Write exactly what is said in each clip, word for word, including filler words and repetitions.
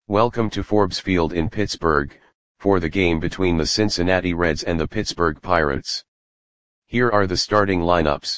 Welcome to Forbes Field in Pittsburgh, for the game between the Cincinnati Reds and the Pittsburgh Pirates. Here are the starting lineups.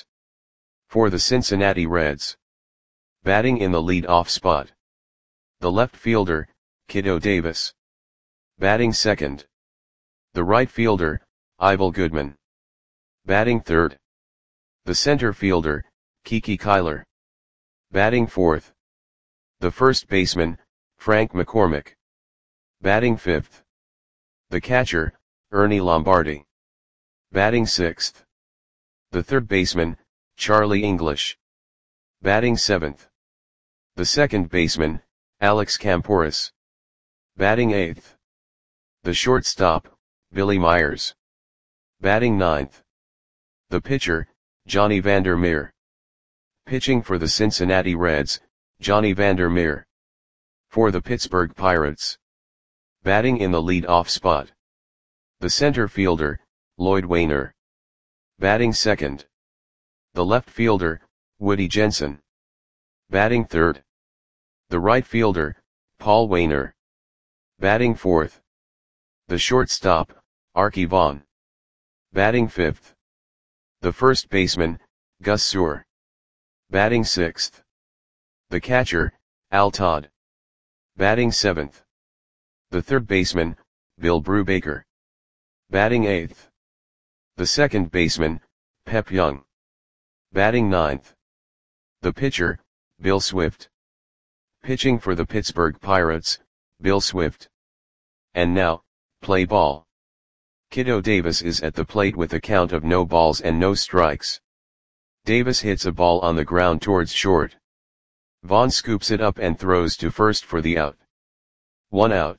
For the Cincinnati Reds. Batting in the lead-off spot. The left fielder, Kiddo Davis. Batting second. The right fielder, Ivel Goodman. Batting third. The center fielder, Kiki Kyler. Batting fourth. The first baseman, Frank McCormick. Batting fifth. The catcher, Ernie Lombardi. Batting sixth. The third baseman, Charlie English. Batting seventh. The second baseman, Alex Kamporus. Batting eighth. The shortstop, Billy Myers. Batting ninth. The pitcher, Johnny Vander Meer. Pitching for the Cincinnati Reds, Johnny Vander Meer. For the Pittsburgh Pirates. Batting in the lead-off spot. The center fielder, Lloyd Waner. Batting second. The left fielder, Woody Jensen. Batting third. The right fielder, Paul Waner. Batting fourth. The shortstop, Arky Vaughan. Batting fifth. The first baseman, Gus Sewell. Batting sixth. The catcher, Al Todd. Batting seventh. The third baseman, Bill Brubaker. Batting eighth. The second baseman, Pep Young. Batting ninth. The pitcher, Bill Swift. Pitching for the Pittsburgh Pirates, Bill Swift. And now, play ball. Kiddo Davis is at the plate with a count of no balls and no strikes. Davis hits a ball on the ground towards short. Vaughn scoops it up and throws to first for the out. One out.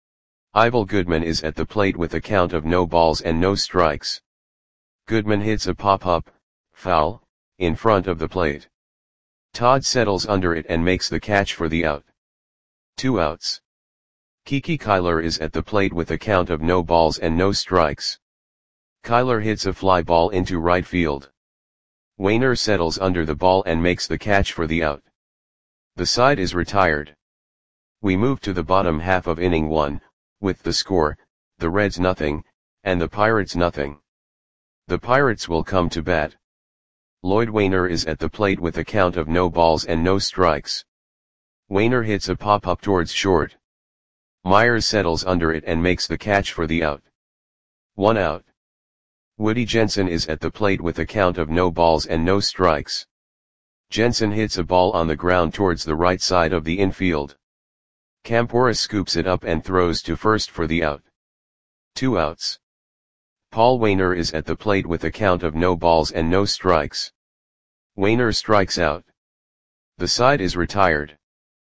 Ivel Goodman is at the plate with a count of no balls and no strikes. Goodman hits a pop-up, foul, in front of the plate. Todd settles under it and makes the catch for the out. Two outs. Kiki Kyler is at the plate with a count of no balls and no strikes. Kyler hits a fly ball into right field. Waner settles under the ball and makes the catch for the out. The side is retired. We move to the bottom half of inning one, with the score, the Reds nothing, and the Pirates nothing. The Pirates will come to bat. Lloyd Waner is at the plate with a count of no balls and no strikes. Waner hits a pop-up towards short. Myers settles under it and makes the catch for the out. One out. Woody Jensen is at the plate with a count of no balls and no strikes. Jensen hits a ball on the ground towards the right side of the infield. Kamporus scoops it up and throws to first for the out. Two outs. Paul Waner is at the plate with a count of no balls and no strikes. Waner strikes out. The side is retired.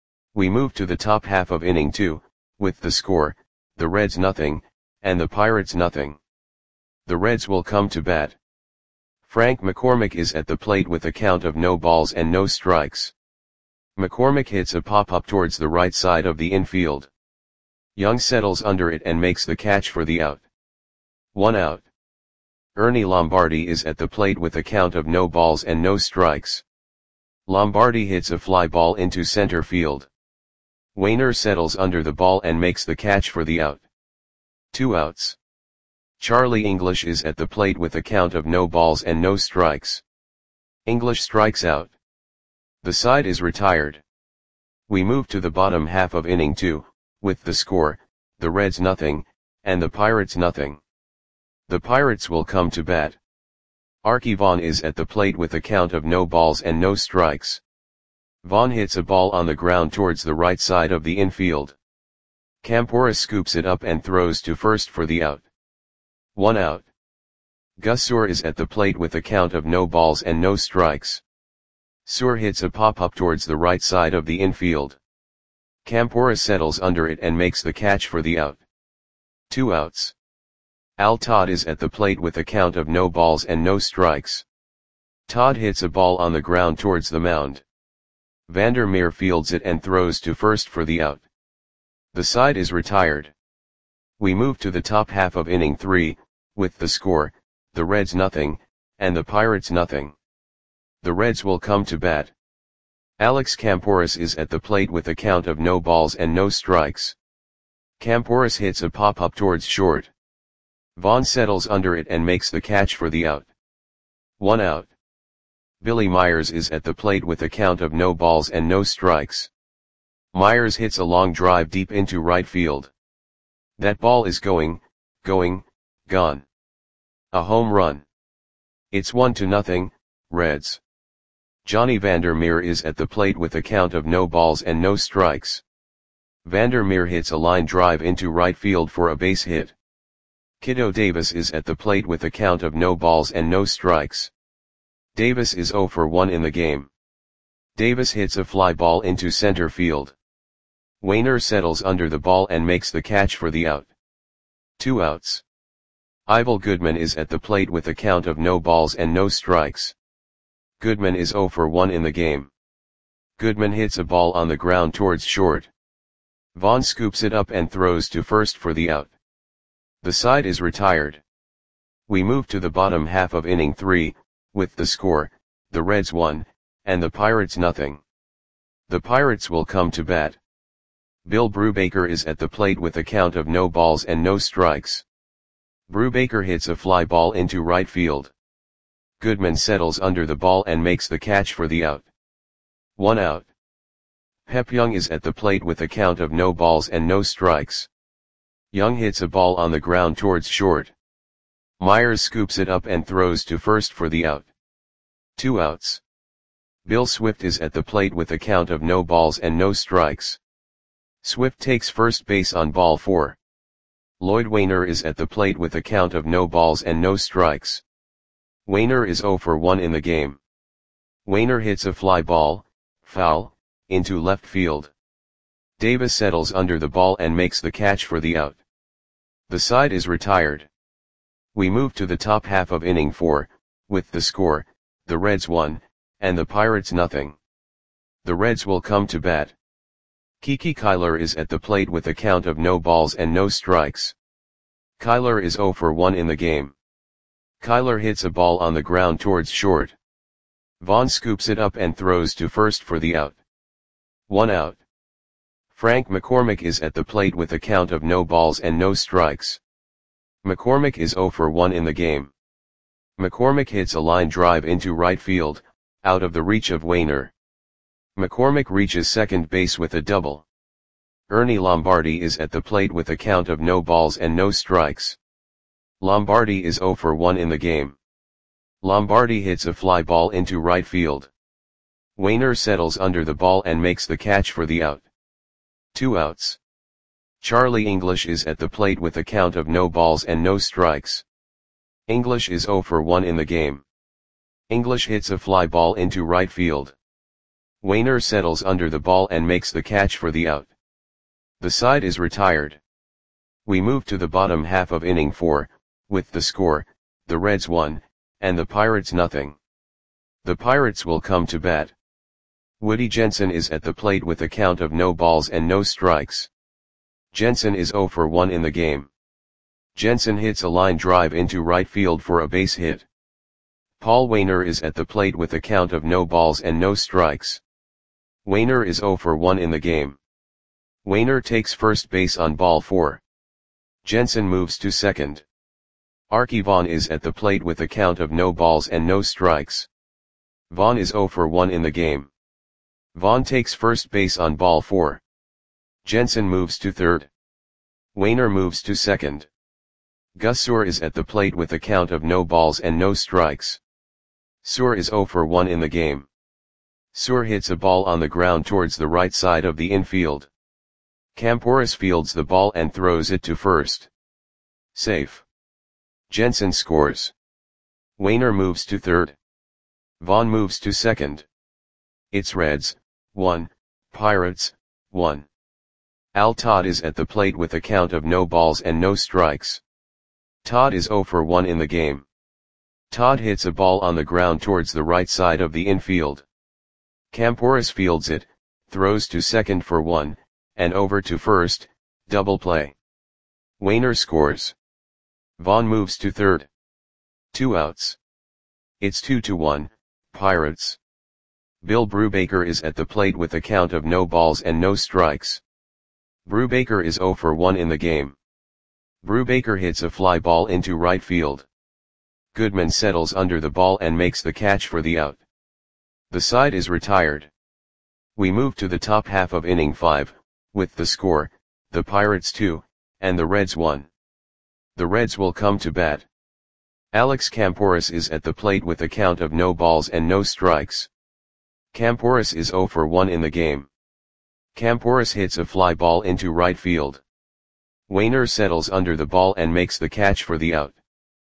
We move to the top half of inning two, with the score, the Reds nothing, and the Pirates nothing. The Reds will come to bat. Frank McCormick is at the plate with a count of no balls and no strikes. McCormick hits a pop-up towards the right side of the infield. Young settles under it and makes the catch for the out. One out. Ernie Lombardi is at the plate with a count of no balls and no strikes. Lombardi hits a fly ball into center field. Waner settles under the ball and makes the catch for the out. Two outs. Charlie English is at the plate with a count of no balls and no strikes. English strikes out. The side is retired. We move to the bottom half of inning two, with the score, the Reds nothing, and the Pirates nothing. The Pirates will come to bat. Arky Vaughan is at the plate with a count of no balls and no strikes. Vaughan hits a ball on the ground towards the right side of the infield. Kamporus scoops it up and throws to first for the out. One out. Gus Sewell is at the plate with a count of no balls and no strikes. Sewell hits a pop-up towards the right side of the infield. Kamporus settles under it and makes the catch for the out. Two outs. Al Todd is at the plate with a count of no balls and no strikes. Todd hits a ball on the ground towards the mound. Vander Meer fields it and throws to first for the out. The side is retired. We move to the top half of inning three, with the score, the Reds nothing, and the Pirates nothing. The Reds will come to bat. Alex Campouris is at the plate with a count of no balls and no strikes. Campouris hits a pop-up towards short. Vaughn settles under it and makes the catch for the out. One out. Billy Myers is at the plate with a count of no balls and no strikes. Myers hits a long drive deep into right field. That ball is going, going, gone. A home run. It's one to nothing, Reds. Johnny Vandermeer is at the plate with a count of no balls and no strikes. Vandermeer hits a line drive into right field for a base hit. Kiddo Davis is at the plate with a count of no balls and no strikes. Davis is zero for one in the game. Davis hits a fly ball into center field. Wainer settles under the ball and makes the catch for the out. Two outs. Ivel Goodman is at the plate with a count of no balls and no strikes. Goodman is zero for one in the game. Goodman hits a ball on the ground towards short. Vaughn scoops it up and throws to first for the out. The side is retired. We move to the bottom half of inning three, with the score, the Reds one, and the Pirates nothing. The Pirates will come to bat. Bill Brubaker is at the plate with a count of no balls and no strikes. Brubaker hits a fly ball into right field. Goodman settles under the ball and makes the catch for the out. One out. Pep Young is at the plate with a count of no balls and no strikes. Young hits a ball on the ground towards short. Myers scoops it up and throws to first for the out. Two outs. Bill Swift is at the plate with a count of no balls and no strikes. Swift takes first base on ball four. Lloyd Wainer is at the plate with a count of no balls and no strikes. Wainer is zero for one in the game. Wainer hits a fly ball, foul, into left field. Davis settles under the ball and makes the catch for the out. The side is retired. We move to the top half of inning four, with the score, the Reds one, and the Pirates nothing. The Reds will come to bat. Kiki Kyler is at the plate with a count of no balls and no strikes. Kyler is zero for one in the game. Kyler hits a ball on the ground towards short. Vaughn scoops it up and throws to first for the out. One out. Frank McCormick is at the plate with a count of no balls and no strikes. McCormick is zero for one in the game. McCormick hits a line drive into right field, out of the reach of Wainer. McCormick reaches second base with a double. Ernie Lombardi is at the plate with a count of no balls and no strikes. Lombardi is zero for one in the game. Lombardi hits a fly ball into right field. Wainer settles under the ball and makes the catch for the out. Two outs. Charlie English is at the plate with a count of no balls and no strikes. English is zero for one in the game. English hits a fly ball into right field. Wainer settles under the ball and makes the catch for the out. The side is retired. We move to the bottom half of inning four, with the score, the Reds one, and the Pirates nothing. The Pirates will come to bat. Woody Jensen is at the plate with a count of no balls and no strikes. Jensen is zero for one in the game. Jensen hits a line drive into right field for a base hit. Paul Wainer is at the plate with a count of no balls and no strikes. Wainer is zero for one in the game. Wainer takes first base on ball four. Jensen moves to second. Archie Vaughn is at the plate with a count of no balls and no strikes. Vaughn is zero for one in the game. Vaughn takes first base on ball four. Jensen moves to third. Wainer moves to second. Gus Suhr is at the plate with a count of no balls and no strikes. Suhr is zero for one in the game. Suhr hits a ball on the ground towards the right side of the infield. Campouris fields the ball and throws it to first. Safe. Jensen scores. Wainer moves to third. Vaughn moves to second. It's Reds, one, Pirates, one. Al Todd is at the plate with a count of no balls and no strikes. Todd is zero for one in the game. Todd hits a ball on the ground towards the right side of the infield. Campouris fields it, throws to second for one, and over to first, double play. Wainer scores. Vaughn moves to third. Two outs. It's two to one, Pirates. Bill Brubaker is at the plate with a count of no balls and no strikes. Brubaker is zero for one in the game. Brubaker hits a fly ball into right field. Goodman settles under the ball and makes the catch for the out. The side is retired. We move to the top half of inning five, with the score, the Pirates two, and the Reds one. The Reds will come to bat. Alex Kamporis is at the plate with a count of no balls and no strikes. Kamporis is zero for one in the game. Kamporis hits a fly ball into right field. Wainer settles under the ball and makes the catch for the out.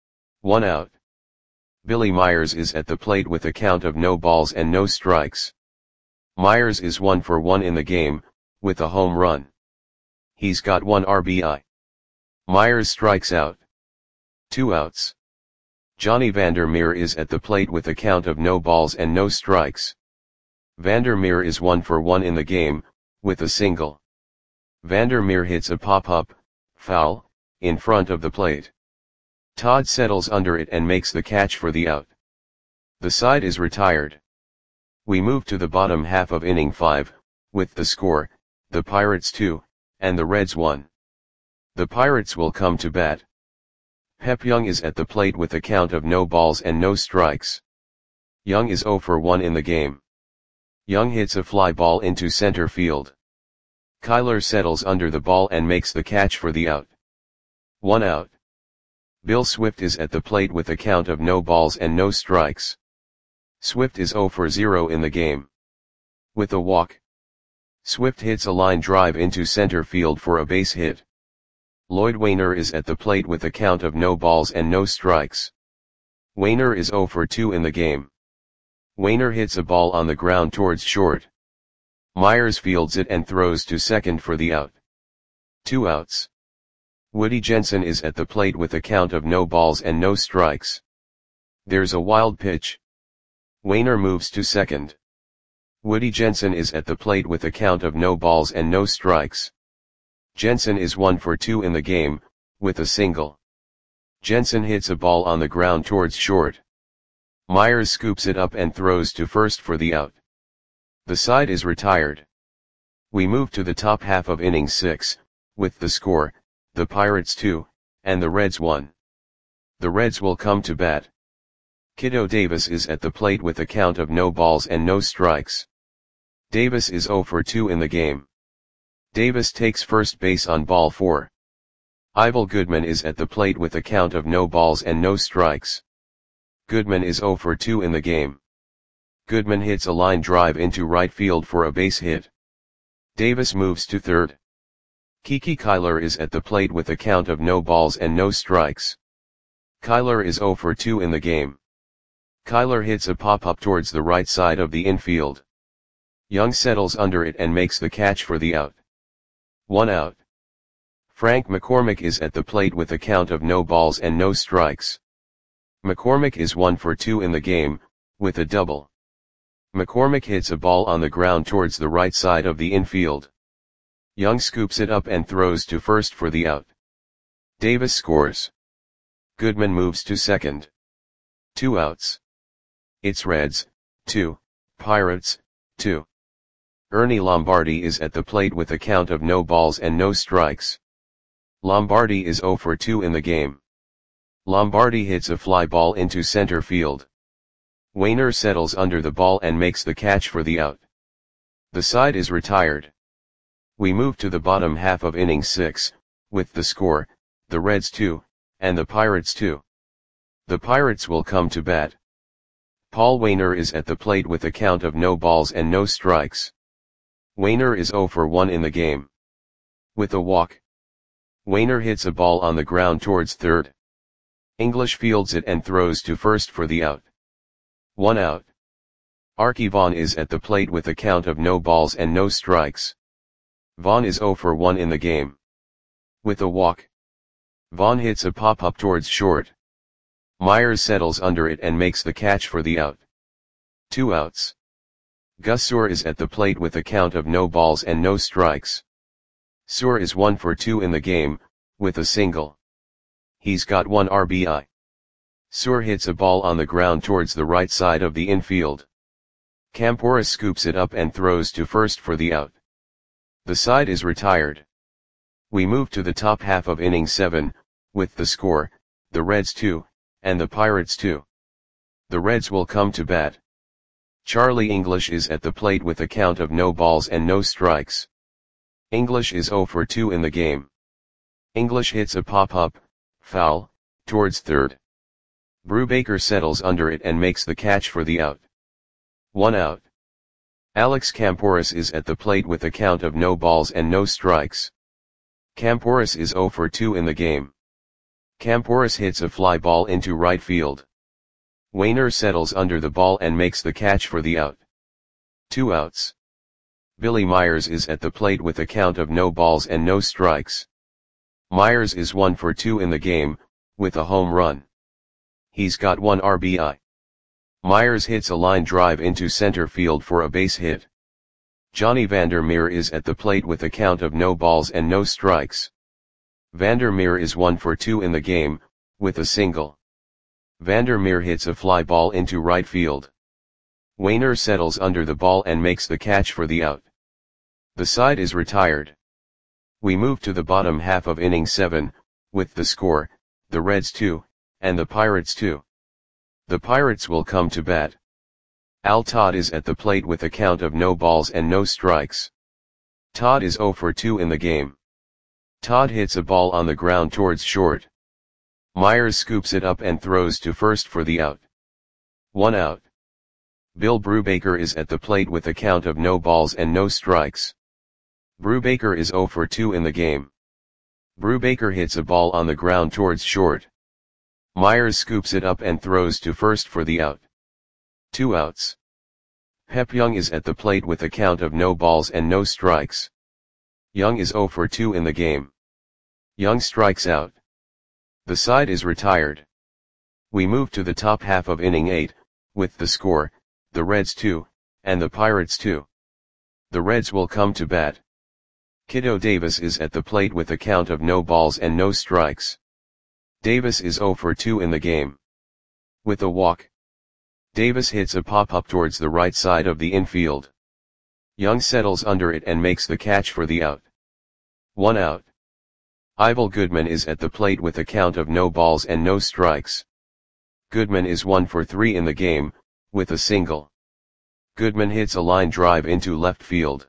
One out. Billy Myers is at the plate with a count of no balls and no strikes. Myers is one for one in the game, with a home run. He's got one R B I. Myers strikes out. Two outs. Johnny Vandermeer is at the plate with a count of no balls and no strikes. Vandermeer is one for one in the game, with a single. Vandermeer hits a pop-up, foul, in front of the plate. Todd settles under it and makes the catch for the out. The side is retired. We move to the bottom half of inning five, with the score, the Pirates two, and the Reds one. The Pirates will come to bat. Pep Young is at the plate with a count of no balls and no strikes. Young is zero for one in the game. Young hits a fly ball into center field. Kyler settles under the ball and makes the catch for the out. One out. Bill Swift is at the plate with a count of no balls and no strikes. Swift is zero for zero in the game. With a walk. Swift hits a line drive into center field for a base hit. Lloyd Wainer is at the plate with a count of no balls and no strikes. Wainer is zero for two in the game. Wainer hits a ball on the ground towards short. Myers fields it and throws to second for the out. Two outs. Woody Jensen is at the plate with a count of no balls and no strikes. There's a wild pitch. Wainer moves to second. Woody Jensen is at the plate with a count of no balls and no strikes. Jensen is one for two in the game, with a single. Jensen hits a ball on the ground towards short. Myers scoops it up and throws to first for the out. The side is retired. We move to the top half of inning six, with the score, the Pirates two, and the Reds one. The Reds will come to bat. Kiddo Davis is at the plate with a count of no balls and no strikes. Davis is zero for two in the game. Davis takes first base on ball four. Ivel Goodman is at the plate with a count of no balls and no strikes. Goodman is zero for two in the game. Goodman hits a line drive into right field for a base hit. Davis moves to third. Kiki Kyler is at the plate with a count of no balls and no strikes. Kyler is zero for two in the game. Kyler hits a pop-up towards the right side of the infield. Young settles under it and makes the catch for the out. One out. Frank McCormick is at the plate with a count of no balls and no strikes. McCormick is one for two in the game, with a double. McCormick hits a ball on the ground towards the right side of the infield. Young scoops it up and throws to first for the out. Davis scores. Goodman moves to second. Two outs. It's Reds, two, Pirates, two. Ernie Lombardi is at the plate with a count of no balls and no strikes. Lombardi is zero for two in the game. Lombardi hits a fly ball into center field. Wainer settles under the ball and makes the catch for the out. The side is retired. We move to the bottom half of inning six, with the score, the Reds two, and the Pirates two. The Pirates will come to bat. Paul Wainer is at the plate with a count of no balls and no strikes. Wainer is zero for one in the game. With a walk. Wainer hits a ball on the ground towards third. English fields it and throws to first for the out. One out. Archie Vaughn is at the plate with a count of no balls and no strikes. Vaughn is zero for one in the game. With a walk. Vaughn hits a pop-up towards short. Myers settles under it and makes the catch for the out. Two outs. Gus Suhr is at the plate with a count of no balls and no strikes. Suhr is one for two in the game, with a single. He's got one R B I. Suhr hits a ball on the ground towards the right side of the infield. Camporus scoops it up and throws to first for the out. The side is retired. We move to the top half of inning seven, with the score, the Reds two, and the Pirates two. The Reds will come to bat. Charlie English is at the plate with a count of no balls and no strikes. English is oh for two in the game. English hits a pop-up, foul, towards third. Brubaker settles under it and makes the catch for the out. One out. Alex Camporus is at the plate with a count of no balls and no strikes. Camporus is oh for two in the game. Camporus hits a fly ball into right field. Wainer settles under the ball and makes the catch for the out. Two outs. Billy Myers is at the plate with a count of no balls and no strikes. Myers is one for two in the game, with a home run. He's got one R B I. Myers hits a line drive into center field for a base hit. Johnny Vandermeer is at the plate with a count of no balls and no strikes. Vandermeer is one for two in the game, with a single. Vandermeer hits a fly ball into right field. Wainer settles under the ball and makes the catch for the out. The side is retired. We move to the bottom half of inning seven, with the score, the Reds two, and the Pirates two. The Pirates will come to bat. Al Todd is at the plate with a count of no balls and no strikes. Todd is oh for two in the game. Todd hits a ball on the ground towards short. Myers scoops it up and throws to first for the out. One out. Bill Brubaker is at the plate with a count of no balls and no strikes. Brubaker is oh for two in the game. Brubaker hits a ball on the ground towards short. Myers scoops it up and throws to first for the out. Two outs. Pep Young is at the plate with a count of no balls and no strikes. Young is oh for two in the game. Young strikes out. The side is retired. We move to the top half of inning eight, with the score, the Reds two, and the Pirates two. The Reds will come to bat. Kiddo Davis is at the plate with a count of no balls and no strikes. Davis is oh for two in the game. With a walk. Davis hits a pop-up towards the right side of the infield. Young settles under it and makes the catch for the out. One out. Ivel Goodman is at the plate with a count of no balls and no strikes. Goodman is one for three in the game, with a single. Goodman hits a line drive into left field.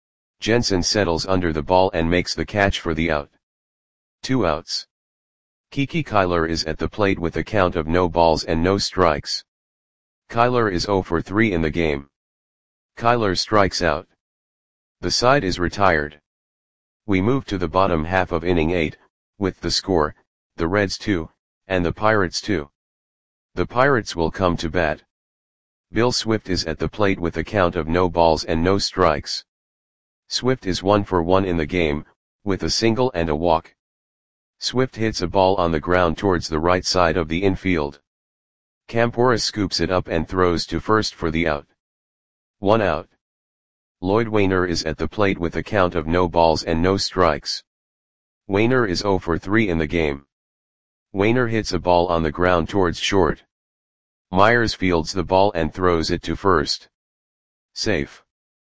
Jensen settles under the ball and makes the catch for the out. Two outs. Kiki Kyler is at the plate with a count of no balls and no strikes. Kyler is oh for three in the game. Kyler strikes out. The side is retired. We move to the bottom half of inning eight, with the score, the Reds two, and the Pirates two. The Pirates will come to bat. Bill Swift is at the plate with a count of no balls and no strikes. Swift is one for one in the game, with a single and a walk. Swift hits a ball on the ground towards the right side of the infield. Camporus scoops it up and throws to first for the out. One out. Lloyd Wainer is at the plate with a count of no balls and no strikes. Wainer is oh for three in the game. Wainer hits a ball on the ground towards short. Myers fields the ball and throws it to first. Safe.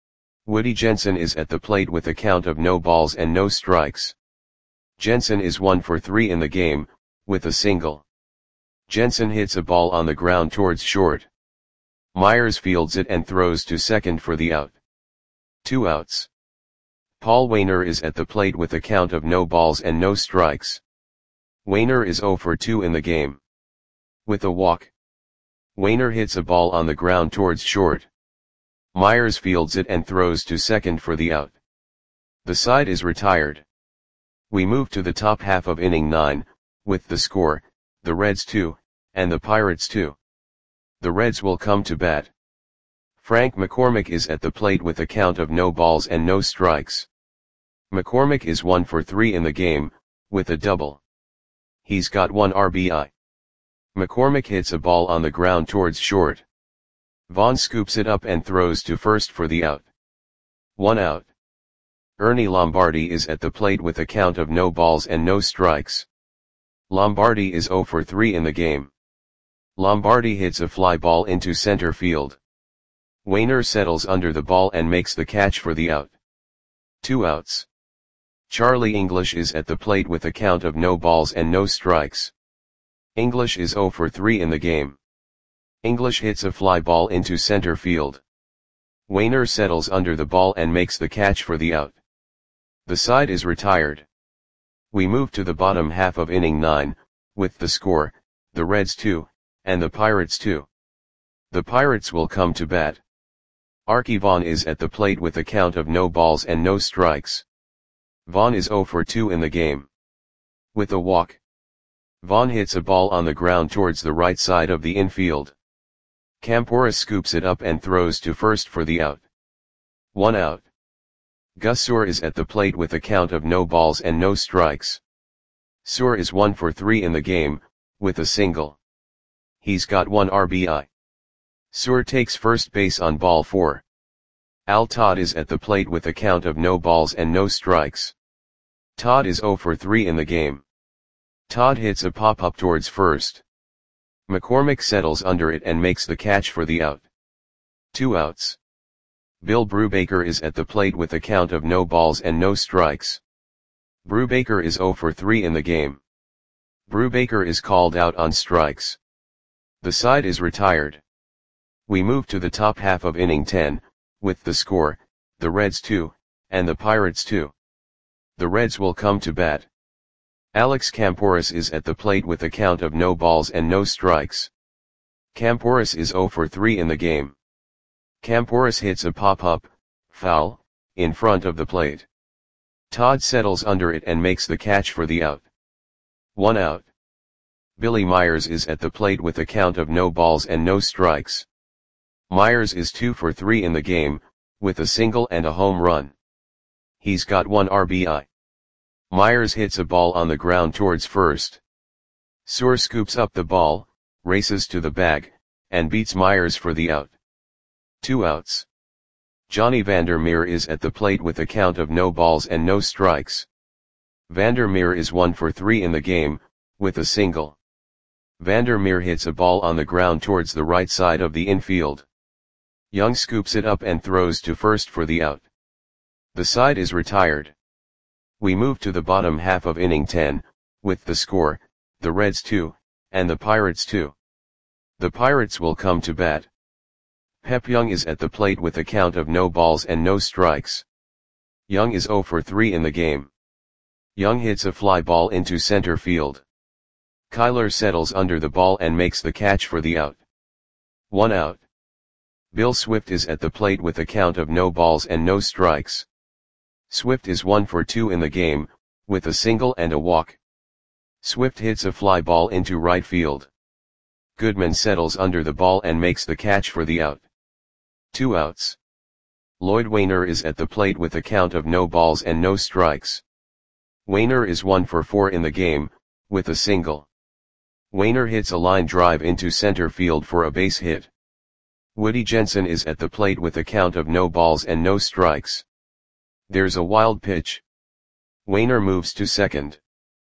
Woody Jensen is at the plate with a count of no balls and no strikes. Jensen is one for three in the game, with a single. Jensen hits a ball on the ground towards short. Myers fields it and throws to second for the out. Two outs. Paul Wainer is at the plate with a count of no balls and no strikes. Wainer is oh for two in the game. With a walk. Wainer hits a ball on the ground towards short. Myers fields it and throws to second for the out. The side is retired. We move to the top half of inning nine, with the score, the Reds two, and the Pirates two. The Reds will come to bat. Frank McCormick is at the plate with a count of no balls and no strikes. McCormick is one for three in the game, with a double. He's got one R B I. McCormick hits a ball on the ground towards short. Vaughn scoops it up and throws to first for the out. One out. Ernie Lombardi is at the plate with a count of no balls and no strikes. Lombardi is oh for three in the game. Lombardi hits a fly ball into center field. Wainer settles under the ball and makes the catch for the out. Two outs. Charlie English is at the plate with a count of no balls and no strikes. English is zero for three in the game. English hits a fly ball into center field. Wainer settles under the ball and makes the catch for the out. The side is retired. We move to the bottom half of inning nine, with the score, the Reds two, and the Pirates two. The Pirates will come to bat. Arky Vaughan is at the plate with a count of no balls and no strikes. Vaughan is zero for two in the game. With a walk. Vaughan hits a ball on the ground towards the right side of the infield. Camporus scoops it up and throws to first for the out. One out. Gus Suhr is at the plate with a count of no balls and no strikes. Suhr is one for three in the game, with a single. He's got one R B I. Suhr takes first base on ball four. Al Todd is at the plate with a count of no balls and no strikes. Todd is zero for three in the game. Todd hits a pop-up towards first. McCormick settles under it and makes the catch for the out. Two outs. Bill Brubaker is at the plate with a count of no balls and no strikes. Brubaker is zero for three in the game. Brubaker is called out on strikes. The side is retired. We move to the top half of inning ten, with the score, the Reds two, and the Pirates two. The Reds will come to bat. Alex Camporus is at the plate with a count of no balls and no strikes. Camporus is zero for three in the game. Camporus hits a pop-up, foul, in front of the plate. Todd settles under it and makes the catch for the out. One out. Billy Myers is at the plate with a count of no balls and no strikes. Myers is two for three in the game, with a single and a home run. He's got one R B I. Myers hits a ball on the ground towards first. Suhr scoops up the ball, races to the bag, and beats Myers for the out. Two outs. Johnny Vandermeer is at the plate with a count of no balls and no strikes. Vandermeer is one for three in the game, with a single. Vandermeer hits a ball on the ground towards the right side of the infield. Young scoops it up and throws to first for the out. The side is retired. We move to the bottom half of inning ten, with the score, the Reds two, and the Pirates two. The Pirates will come to bat. Pep Young is at the plate with a count of no balls and no strikes. Young is zero for three in the game. Young hits a fly ball into center field. Kyler settles under the ball and makes the catch for the out. One out. Bill Swift is at the plate with a count of no balls and no strikes. Swift is one for two in the game, with a single and a walk. Swift hits a fly ball into right field. Goodman settles under the ball and makes the catch for the out. Two outs. Lloyd Wainer is at the plate with a count of no balls and no strikes. Wainer is one for four in the game, with a single. Wainer hits a line drive into center field for a base hit. Woody Jensen is at the plate with a count of no balls and no strikes. There's a wild pitch. Wainer moves to second.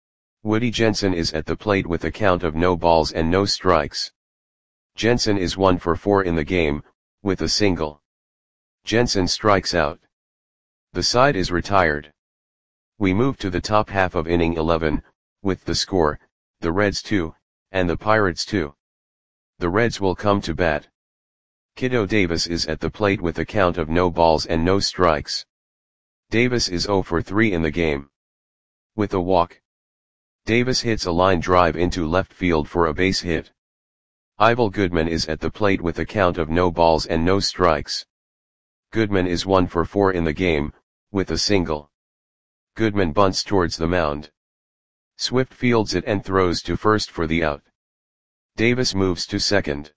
Woody Jensen is at the plate with a count of no balls and no strikes. Jensen is one for four in the game, with a single. Jensen strikes out. The side is retired. We move to the top half of inning eleven, with the score, the Reds two, and the Pirates two. The Reds will come to bat. Kiddo Davis is at the plate with a count of no balls and no strikes. Davis is zero for three in the game. With a walk. Davis hits a line drive into left field for a base hit. Ivel Goodman is at the plate with a count of no balls and no strikes. Goodman is one for four in the game, with a single. Goodman bunts towards the mound. Swift fields it and throws to first for the out. Davis moves to second.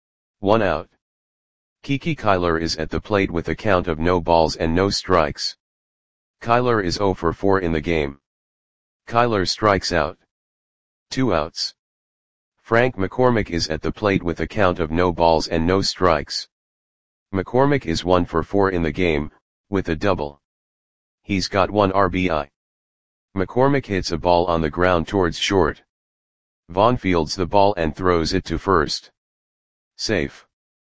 One out. Kiki Kyler is at the plate with a count of no balls and no strikes. Kyler is zero for four in the game. Kyler strikes out. Two outs. Frank McCormick is at the plate with a count of no balls and no strikes. McCormick is one for four in the game, with a double. He's got one R B I. McCormick hits a ball on the ground towards short. Vaughn fields the ball and throws it to first. Safe.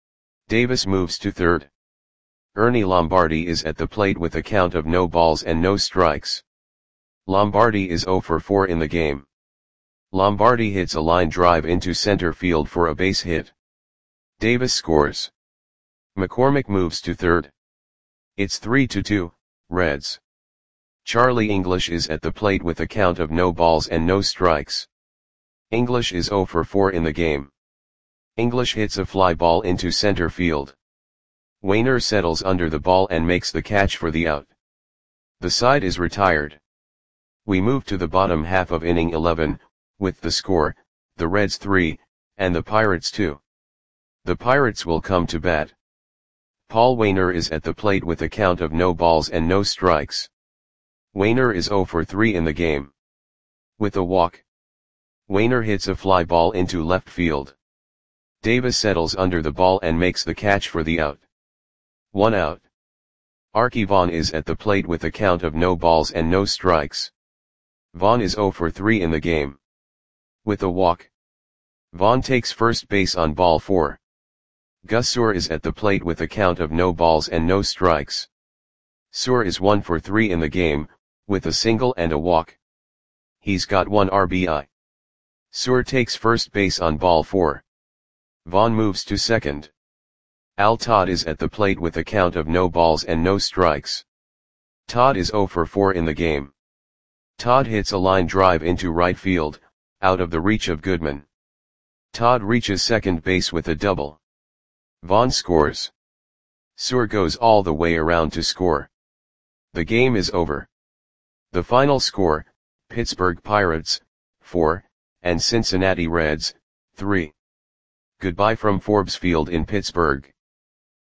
Davis moves to third. Ernie Lombardi is at the plate with a count of no balls and no strikes. Lombardi is zero for four in the game. Lombardi hits a line drive into center field for a base hit. Davis scores. McCormick moves to third. It's three to two, Reds. Charlie English is at the plate with a count of no balls and no strikes. English is zero for four in the game. English hits a fly ball into center field. Wainer settles under the ball and makes the catch for the out. The side is retired. We move to the bottom half of inning eleven, with the score, the Reds three, and the Pirates two. The Pirates will come to bat. Paul Wainer is at the plate with a count of no balls and no strikes. Wainer is zero for three in the game. With a walk. Wainer hits a fly ball into left field. Davis settles under the ball and makes the catch for the out. One out. Arky Vaughan is at the plate with a count of no balls and no strikes. Vaughan is zero for three in the game. With a walk. Vaughan takes first base on ball four. Gus Suhr is at the plate with a count of no balls and no strikes. Suhr is one for three in the game, with a single and a walk. He's got one R B I. Suhr takes first base on ball four. Vaughan moves to second. Al Todd is at the plate with a count of no balls and no strikes. Todd is zero for four in the game. Todd hits a line drive into right field, out of the reach of Goodman. Todd reaches second base with a double. Vaughan scores. Suhr goes all the way around to score. The game is over. The final score, Pittsburgh Pirates, four, and Cincinnati Reds, three. Goodbye from Forbes Field in Pittsburgh.